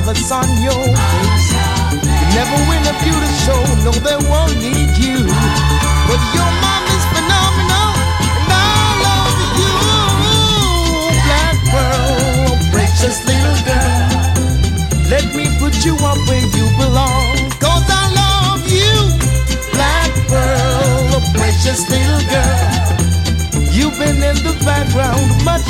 flowers on your face. You never win a beauty show, no, they won't need you. But your mom is phenomenal, and I love you. Black pearl, precious little girl, let me put you up where you belong. 'Cause I love you. Black pearl, precious little girl, you've been in the background much